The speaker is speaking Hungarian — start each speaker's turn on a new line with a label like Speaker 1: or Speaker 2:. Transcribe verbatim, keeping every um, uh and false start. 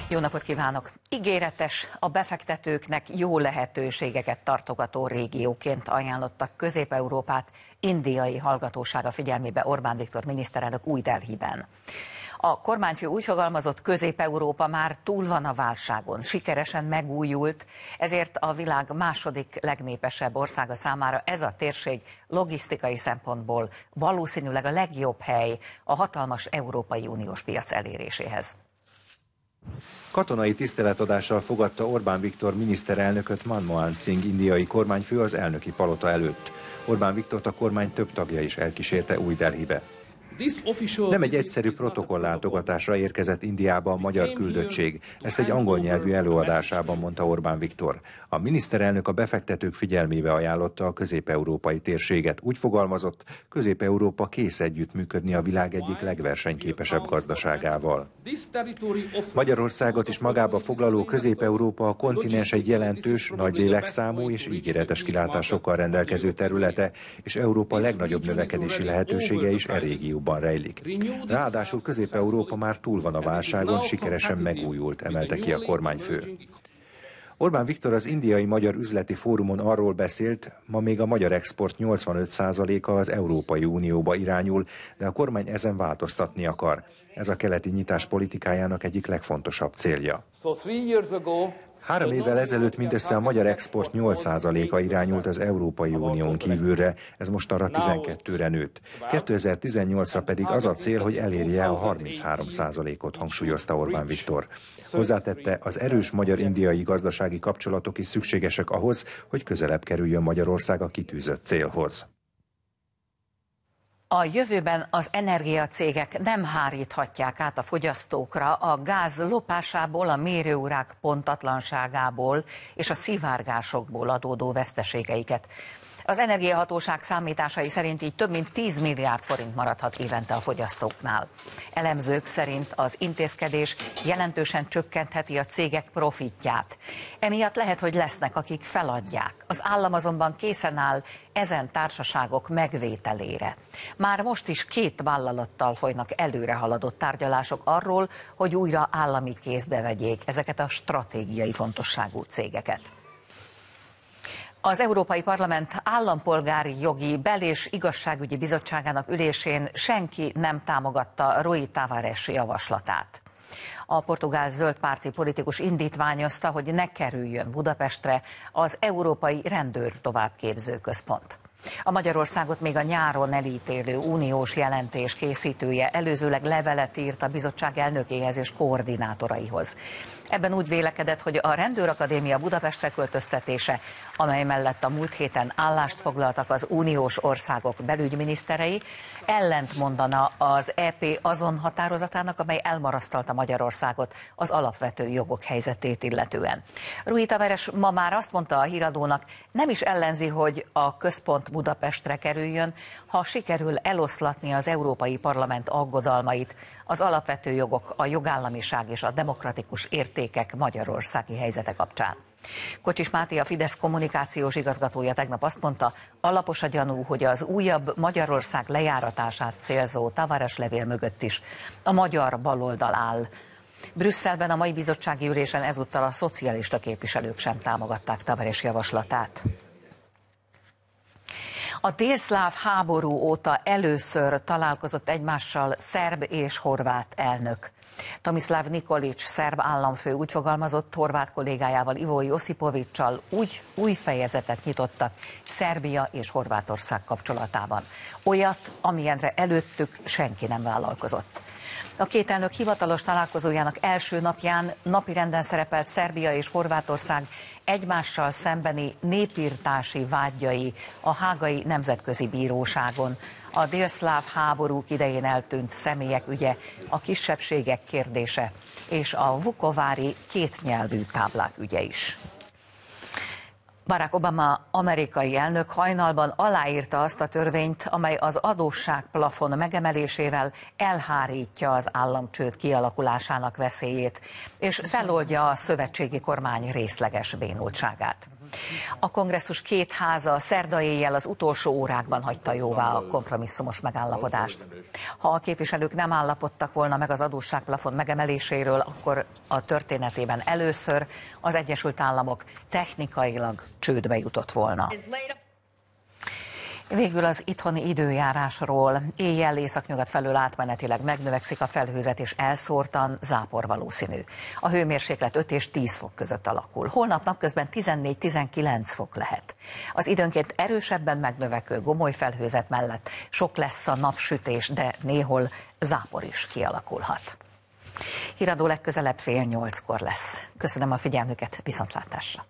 Speaker 1: Jó napot kívánok! Ígéretes, a befektetőknek jó lehetőségeket tartogató régióként ajánlottak Közép-Európát indiai hallgatósága figyelmébe Orbán Viktor miniszterelnök Új-Delhiben. A kormányfő úgy fogalmazott, Közép-Európa már túl van a válságon, sikeresen megújult, ezért a világ második legnépesebb országa számára ez a térség logisztikai szempontból valószínűleg a legjobb hely a hatalmas Európai Uniós piac eléréséhez.
Speaker 2: Katonai tiszteletadással fogadta Orbán Viktor miniszterelnököt Manmohan Singh indiai kormányfő az elnöki palota előtt. Orbán Viktort a kormány több tagja is elkísérte Új-Delhibe. Nem egy egyszerű protokollátogatásra érkezett Indiába a magyar küldöttség, ezt egy angol nyelvű előadásában mondta Orbán Viktor. A miniszterelnök a befektetők figyelmébe ajánlotta a közép-európai térséget. Úgy fogalmazott, Közép-Európa kész együttműködni a világ egyik legversenyképesebb gazdaságával. Magyarországot is magába foglaló Közép-Európa a kontinens egy jelentős, nagy lélekszámú és ígéretes kilátásokkal rendelkező területe, és Európa legnagyobb növekedési lehetősége is e régióban rejlik. Ráadásul Közép-Európa már túl van a válságon, sikeresen megújult, emelte ki a kormányfő. Orbán Viktor az indiai magyar üzleti fórumon arról beszélt, ma még a magyar export nyolcvanöt százaléka az Európai Unióba irányul, de a kormány ezen változtatni akar. Ez a keleti nyitás politikájának egyik legfontosabb célja. Három évvel ezelőtt mindössze a magyar export nyolc százaléka irányult az Európai Unión kívülre, ez mostanra tizenkettőre nőtt. kétezer-tizennyolcra pedig az a cél, hogy elérje a harminchárom százalékot, hangsúlyozta Orbán Viktor. Hozzátette, az erős magyar-indiai gazdasági kapcsolatok is szükségesek ahhoz, hogy közelebb kerüljön Magyarország a kitűzött célhoz.
Speaker 1: A jövőben az energiacégek nem háríthatják át a fogyasztókra a gáz lopásából, a mérőórák pontatlanságából és a szivárgásokból adódó veszteségeiket. Az energiahatóság számításai szerint így több mint tíz milliárd forint maradhat évente a fogyasztóknál. Elemzők szerint az intézkedés jelentősen csökkentheti a cégek profitját. Emiatt lehet, hogy lesznek, akik feladják. Az állam azonban készen áll ezen társaságok megvételére. Már most is két vállalattal folynak előre haladott tárgyalások arról, hogy újra állami kézbe vegyék ezeket a stratégiai fontosságú cégeket. Az Európai Parlament állampolgári jogi bel- és igazságügyi bizottságának ülésén senki nem támogatta Rui Tavares javaslatát. A portugál zöldpárti politikus indítványozta, hogy ne kerüljön Budapestre az Európai Rendőr Továbbképző Központ. A Magyarországot még a nyáron elítélő uniós jelentés készítője előzőleg levelet írt a bizottság elnökéhez és koordinátoraihoz. Ebben úgy vélekedett, hogy a Rendőrakadémia Budapestre költöztetése, amely mellett a múlt héten állást foglaltak az uniós országok belügyminiszterei, ellentmondana az é pé azon határozatának, amely elmarasztalta Magyarországot az alapvető jogok helyzetét illetően. Rui Tavares ma már azt mondta a híradónak, nem is ellenzi, hogy a központ Budapestre kerüljön, ha sikerül eloszlatni az Európai Parlament aggodalmait, az alapvető jogok, a jogállamiság és a demokratikus értékek magyarországi helyzete kapcsán. Kocsis Máté, a Fidesz kommunikációs igazgatója tegnap azt mondta, alapos a gyanú, hogy az újabb Magyarország lejáratását célzó Tavares levél mögött is a magyar baloldal áll. Brüsszelben a mai bizottsági ülésen ezúttal a szocialista képviselők sem támogatták Tavares javaslatát. A délszláv háború óta először találkozott egymással szerb és horvát elnök. Tomislav Nikolić szerb államfő úgy fogalmazott, horvát kollégájával Ivo Josipovićsal úgy új fejezetet nyitottak Szerbia és Horvátország kapcsolatában. Olyat, amilyenre előttük senki nem vállalkozott. A két elnök hivatalos találkozójának első napján napirenden szerepelt Szerbia és Horvátország egymással szembeni népirtási vádjai a Hágai Nemzetközi Bíróságon. A délszláv háborúk idején eltűnt személyek ügye, a kisebbségek kérdése és a vukovári kétnyelvű táblák ügye is. Barack Obama amerikai elnök hajnalban aláírta azt a törvényt, amely az adósságplafon megemelésével elhárítja az államcsőd kialakulásának veszélyét, és feloldja a szövetségi kormány részleges bénultságát. A kongresszus két háza szerda éjjel az utolsó órákban hagyta jóvá a kompromisszumos megállapodást. Ha a képviselők nem állapodtak volna meg az adósságplafon megemeléséről, akkor a történetében először az Egyesült Államok technikailag csődbe jutott volna. Végül az itthoni időjárásról. Éjjel északnyugat felől átmenetileg megnövekszik a felhőzet, és elszórtan zápor valószínű. A hőmérséklet öt és tíz fok között alakul. Holnap napközben tizennégy-tizenkilenc fok lehet. Az időnként erősebben megnövekvő gomoly felhőzet mellett sok lesz a napsütés, de néhol zápor is kialakulhat. Híradó legközelebb fél nyolckor lesz. Köszönöm a figyelmüket, viszontlátásra!